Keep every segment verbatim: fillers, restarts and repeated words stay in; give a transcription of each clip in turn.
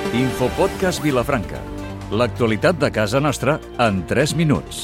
Infopodcast Vilafranca. L'actualitat de casa nostra en tres minuts.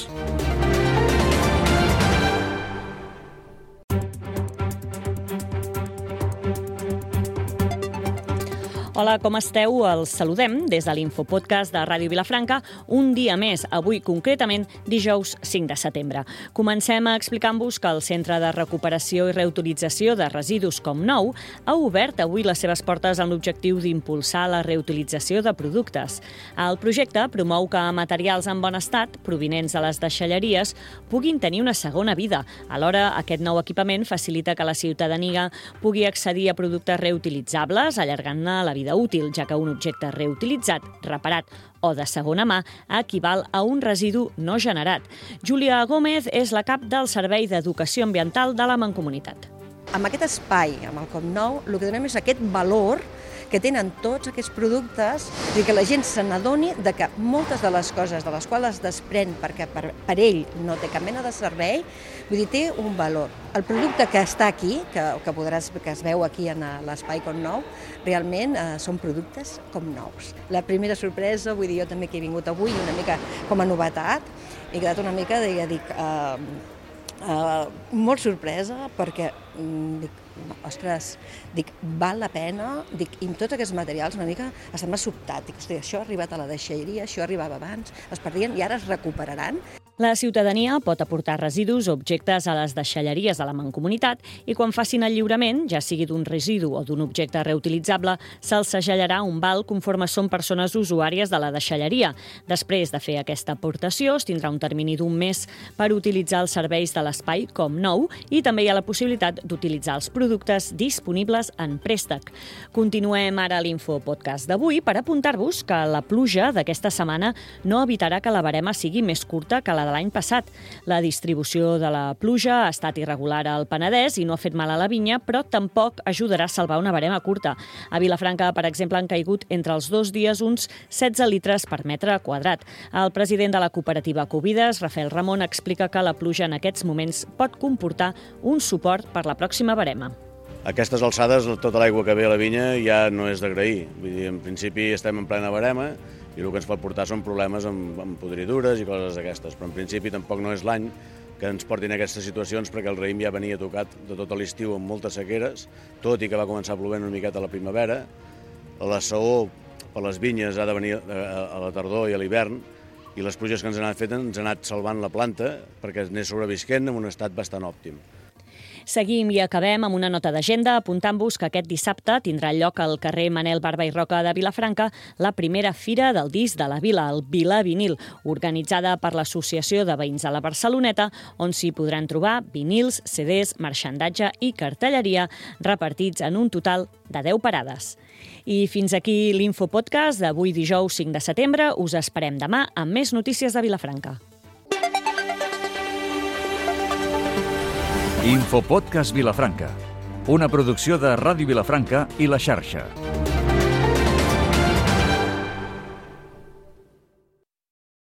Hola, com esteu? Els saludem des de l'Infopodcast de Ràdio Vilafranca, un dia més, avui concretament dijous cinc de setembre. Comencem explicant-vos que el Centre de Recuperació i Reutilització de Residus Comnou ha obert avui les seves portes amb l'objectiu d'impulsar la reutilització de productes. El projecte promou que materials en bon estat, provinents de les deixalleries, puguin tenir una segona vida. Alhora, aquest nou equipament facilita que la ciutadania pugui accedir a productes reutilitzables, allargant-ne la vida útil, ja que un objecte reutilitzat, reparat o de segona mà equival a un residu no generat. Júlia Gómez és la cap del Servei d'Educació Ambiental de la Mancomunitat. Amb aquest espai, amb el Comnou, el que donem és aquest valor que tenen tots aquests productes i que la gent se n'adoni de que moltes de les coses de les quals es desprèn perquè per, per ell no té cap mena de servei, vull dir, té un valor. El producte que està aquí, que, que, podràs, que es veu aquí en l'espai Comnou, realment eh, són productes com nous. La primera sorpresa, vull dir, jo també que he vingut avui una mica com a novetat, he quedat una mica, de, dic, eh, Uh, molt sorpresa perquè mm, dic, ostres, dic, val la pena, dic, i amb tots aquests materials una mica estem sobtat, dic, ostres, això ha arribat a la deixalleria, això arribava abans, es perdien i ara es recuperaran. La ciutadania pot aportar residus o objectes a les deixalleries de la Mancomunitat i quan facin el lliurament, ja sigui d'un residu o d'un objecte reutilitzable, se'ls segellarà un val conforme són persones usuàries de la deixalleria. Després de fer aquesta aportació, es tindrà un termini d'un mes per utilitzar els serveis de l'espai Comnou i també hi ha la possibilitat d'utilitzar els productes disponibles en préstec. Continuem ara l'Infopodcast d'avui per apuntar-vos que la pluja d'aquesta setmana no evitarà que la barema sigui més curta que la de l'any passat. La distribució de la pluja ha estat irregular al Penedès i no ha fet mal a la vinya, però tampoc ajudarà a salvar una barema curta. A Vilafranca, per exemple, han caigut entre els dos dies uns setze litres per metre quadrat. El president de la cooperativa Covides, Rafael Ramon, explica que la pluja en aquests moments pot comportar un suport per la pròxima barema. A aquestes alçades, tota l'aigua que ve a la vinya ja no és d'agrair. Vull dir, en principi estem en plena barema i el que ens pot portar són problemes amb, amb podridures i coses d'aquestes, però en principi tampoc no és l'any que ens portin a aquestes situacions perquè el raïm ja venia tocat de tot l'estiu amb moltes sequeres, tot i que va començar plovent una miqueta a la primavera. La saó per les vinyes ha de venir a la tardor i a l'hivern i les pluges que ens han anat fet ens han anat salvant la planta perquè n'és sobrevisquent en un estat bastant òptim. Seguim i acabem amb una nota d'agenda apuntant-vos que aquest dissabte tindrà lloc al carrer Manel Barba i Roca de Vilafranca la primera fira del disc de la vila, el Vila Vinil, organitzada per l'Associació de Veïns de la Barceloneta, on s'hi podran trobar vinils, ce des, marxandatge i cartelleria repartits en un total de deu parades. I fins aquí l'Infopodcast d'avui dijous cinc de setembre. Us esperem demà amb més notícies de Vilafranca. Infopodcast Vilafranca, una producció de Ràdio Vilafranca i La Xarxa.